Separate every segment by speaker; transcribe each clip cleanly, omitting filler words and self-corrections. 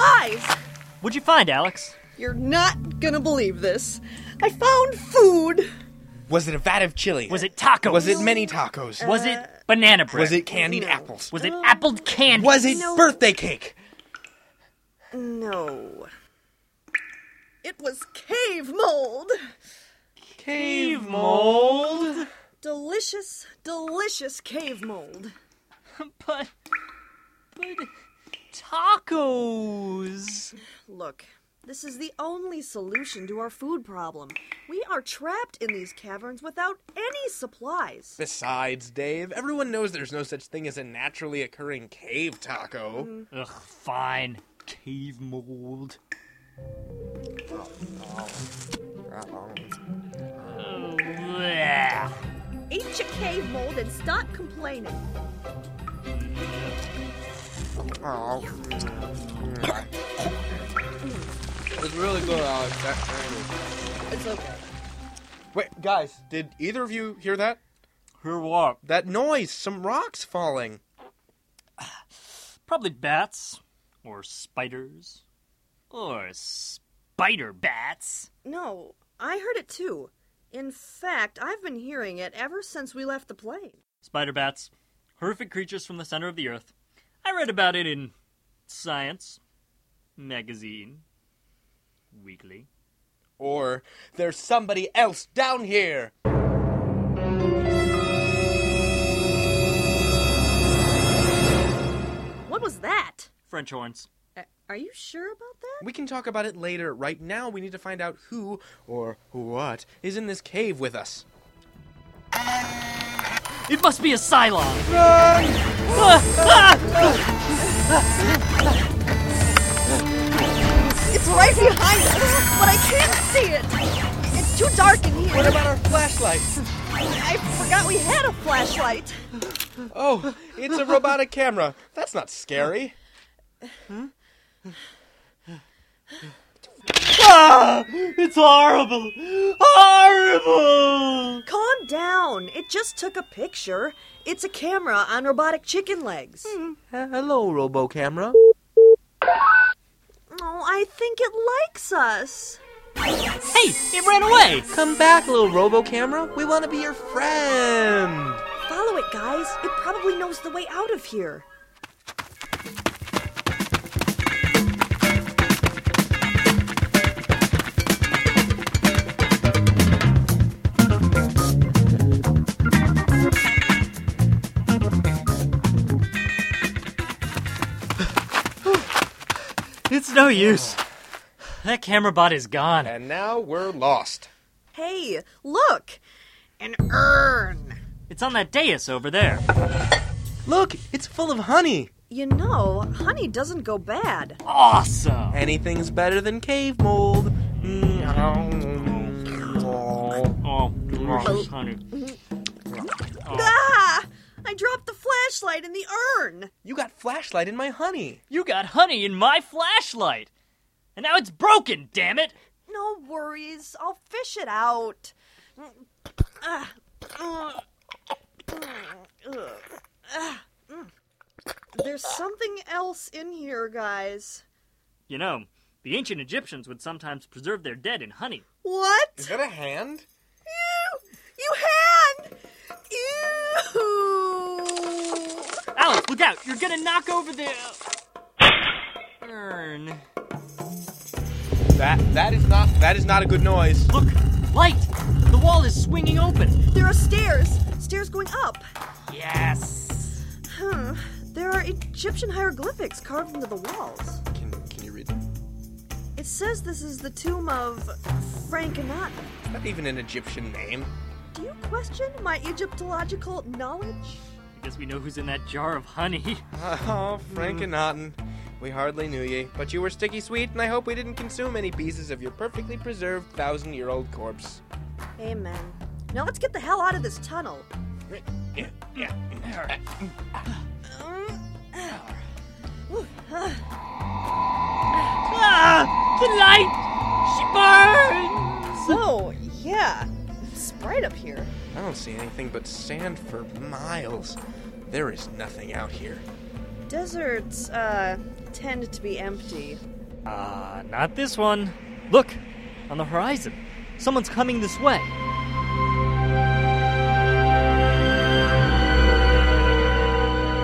Speaker 1: Guys!
Speaker 2: What'd you find, Alex?
Speaker 1: You're not gonna believe this. I found food.
Speaker 3: Was it a vat of chili?
Speaker 2: Was it tacos?
Speaker 3: Was it many tacos?
Speaker 2: Was it banana bread?
Speaker 3: Was it candied apples?
Speaker 2: Was it appled candy?
Speaker 3: Was it birthday cake?
Speaker 1: No. It was cave mold.
Speaker 3: Cave mold?
Speaker 1: Delicious, delicious cave mold.
Speaker 2: But tacos.
Speaker 1: Look, this is the only solution to our food problem. We are trapped in these caverns without any supplies.
Speaker 3: Besides, Dave, everyone knows there's no such thing as a naturally occurring cave taco.
Speaker 2: Ugh, fine. Cave mold. Oh, yeah.
Speaker 1: Eat your cave mold and stop complaining.
Speaker 3: It's really good, Alex.
Speaker 1: It's okay.
Speaker 3: Wait, guys, did either of you hear that?
Speaker 2: Hear what?
Speaker 3: That noise, some rocks falling.
Speaker 2: Probably bats. Or spiders. Or spider bats.
Speaker 1: No, I heard it too. In fact, I've been hearing it ever since we left the plane.
Speaker 2: Spider bats. Horrific creatures from the center of the earth. I read about it in Science Magazine. Weekly.
Speaker 3: Or there's somebody else down here.
Speaker 1: What was that?
Speaker 2: French horns.
Speaker 1: Are you sure about that?
Speaker 3: We can talk about it later. Right now, we need to find out who or what is in this cave with us.
Speaker 2: It must be a Cylon.
Speaker 3: Run!
Speaker 1: It's right behind us, but I can't see it. It's too dark in here.
Speaker 3: What about our flashlights?
Speaker 1: I forgot we had a flashlight.
Speaker 3: Oh, it's a robotic camera. That's not scary.
Speaker 2: Ah, it's horrible. Horrible.
Speaker 1: Calm down. It just took a picture. It's a camera on robotic chicken legs.
Speaker 3: Hello, RoboCamera.
Speaker 1: Oh, I think it likes us.
Speaker 2: Hey, it ran away.
Speaker 3: Come back, little RoboCamera. We want to be your friend.
Speaker 1: Follow it, guys. It probably knows the way out of here.
Speaker 2: It's no use. That camera bot is gone.
Speaker 3: And now we're lost.
Speaker 1: Hey, look! An urn.
Speaker 2: It's on that dais over there.
Speaker 3: Look, it's full of honey.
Speaker 1: You know, honey doesn't go bad.
Speaker 2: Awesome.
Speaker 3: Anything's better than cave mold.
Speaker 2: Oh, delicious honey.
Speaker 1: Ah! I dropped the flashlight in the urn.
Speaker 3: You got flashlight in my honey.
Speaker 2: You got honey in my flashlight. And now it's broken, damn it.
Speaker 1: No worries. I'll fish it out. There's something else in here, guys.
Speaker 2: You know, the ancient Egyptians would sometimes preserve their dead in honey.
Speaker 1: What?
Speaker 3: Is that a hand?
Speaker 1: You hand! Ew!
Speaker 2: Alex, look out! You're gonna knock over the urn.
Speaker 3: That is not a good noise.
Speaker 2: Look, light! The wall is swinging open.
Speaker 1: There are stairs. Stairs going up.
Speaker 2: Yes.
Speaker 1: There are Egyptian hieroglyphics carved into the walls.
Speaker 3: Can you read them?
Speaker 1: It says this is the tomb of Frankennaten.
Speaker 3: Is that even an Egyptian name?
Speaker 1: Do you question my Egyptological knowledge?
Speaker 2: I guess we know who's in that jar of honey.
Speaker 3: Oh, Frankennaten. We hardly knew ye, but you were sticky sweet, and I hope we didn't consume any pieces of your perfectly preserved 1,000-year-old corpse.
Speaker 1: Amen. Now let's get the hell out of this tunnel.
Speaker 2: The light! She burns!
Speaker 1: Oh, yeah. It's bright up here.
Speaker 3: I don't see anything but sand for miles. There is nothing out here.
Speaker 1: Deserts, tend to be empty.
Speaker 2: Not this one. Look, on the horizon. Someone's coming this way.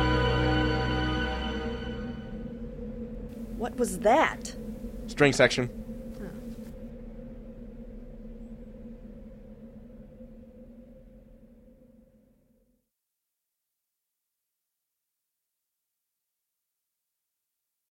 Speaker 1: What was that?
Speaker 3: String section.